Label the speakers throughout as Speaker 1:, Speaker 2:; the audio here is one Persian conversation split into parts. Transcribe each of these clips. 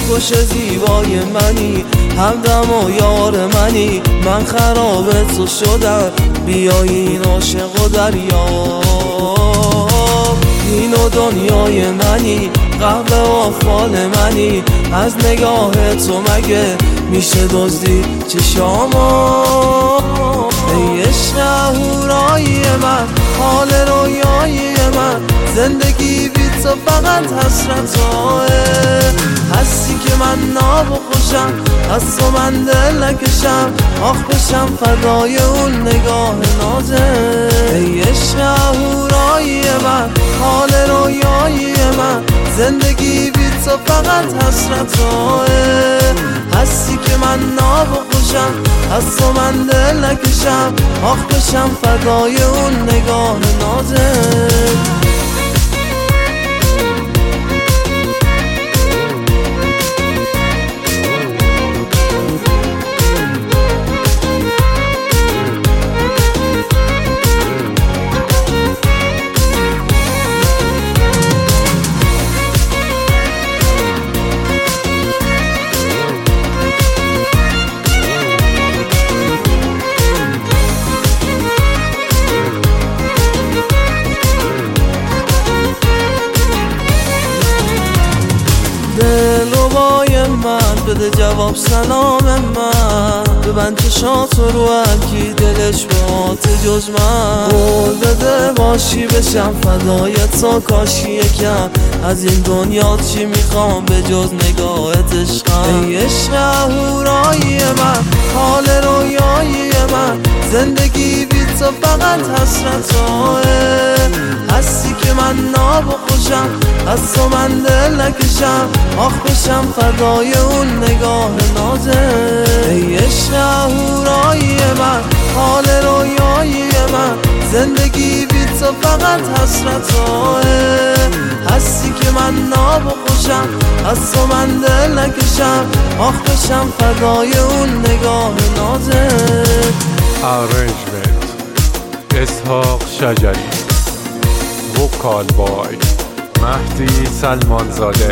Speaker 1: خوش زیبای منی، همدم و یار منی، من خراب تو شدم، بیای این عاشق و دریا. این و دنیای منی، قهوه و فال منی، از نگاه تو مگه میشه دزدی چشامو؟ ای عشق اهورایی من، حال رویایی من، زندگی بی تو فقط حسرتاه. هستی که من ناب و خوشم، از تو من دل نکشم، آخ بشم فدای اون نگاه نازه. ای عشق اهورایی من، حال رویایی من، زندگی بی تو فقط حسرتاه. هستی که من ناب و خوشم، از تو من دل نکشم، آخ بشم فدای اون نگاه نازه. دلربای من، بده جواب سلام من، ببند چشاتو رو هرکی دلش بهات جز من. قول بده باشی بشم فدای تو، کاشی یکم از این دنیا چی میخوام به جز نگاهت عشقم. ای عشق اهورایی من، حال رویایی من، زندگی بی تو فقط حسرتاه. هستی که من ناب و خوشم، از تو من دل نکشم، آخ بشم فدای اون نگاه نازه. ای عشق اهورایی من، حال رویایی من، زندگی بی تو فقط حسرتاه. هستی که من ناب و خوشم، از تو من دل نکشم، آخ بشم فدای اون نگاه نازه.
Speaker 2: Arrangement اسحاق شجری، وکال بای مهدی سلمانزاده.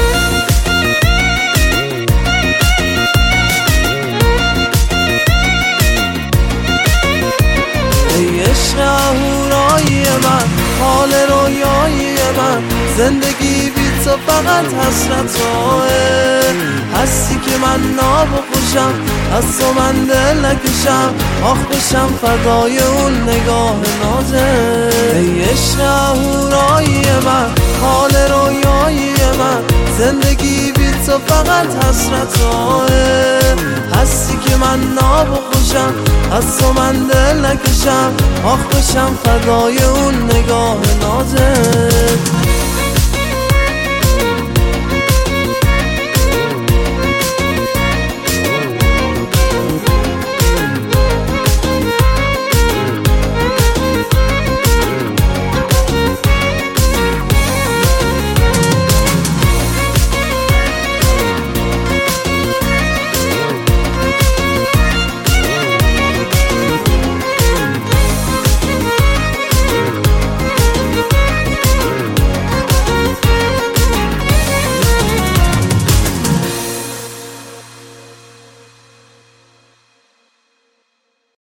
Speaker 1: ای عشق اهورایی من، حال رویایی من، زندگی بی تو فقط حسرتاه. هستی که من ناب و خوشم، از تو من دل نکشم، آخ بشم فدای اون نگاه نازه. ای عشق اهورایی من، حال رویایی من، زندگی بی تو فقط حسرتاه. هستی که من ناب و خوشم، از تو من دل نکشم، آخ بشم فدای اون نگاه نازه.